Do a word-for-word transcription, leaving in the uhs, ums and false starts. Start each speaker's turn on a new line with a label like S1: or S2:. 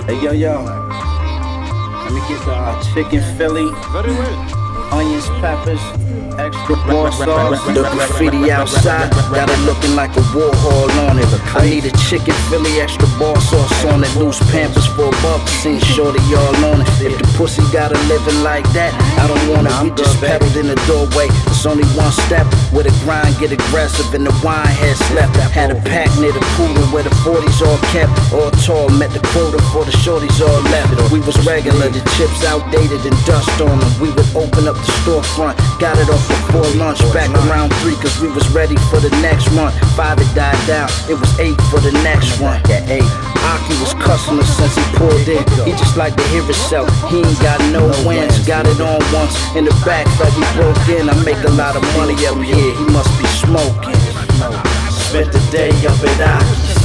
S1: Hey yo yo, let me get the uh, chicken Philly,
S2: Very well.
S1: onions, peppers, extra raw sauce.
S3: The graffiti outside got it looking like a war hall on it. I need a chicken Philly, extra bar sauce on it. Loose Pampers for a buck, seen shorty all on it. If the pussy got a living like that, I don't want it. We just pedaled in the doorway. It's only one step where the grind get aggressive and the wine had slept. Had a pack near the pool where the forties all kept. All tall, met the quota for the shorties all left. We was regular, the chips outdated and dust on them. We would open up the storefront, got it off before lunch. Back around three, cause we was ready for the next month. Five it died down, it was eight for the next one. Yeah, eight. Aki was customer since he pulled in. He just like to hear himself. He ain't got no wins, got it on once. In the back, thought we broke in. I make a lot of money up here, he must be smoking. Spent the day up at Aki's.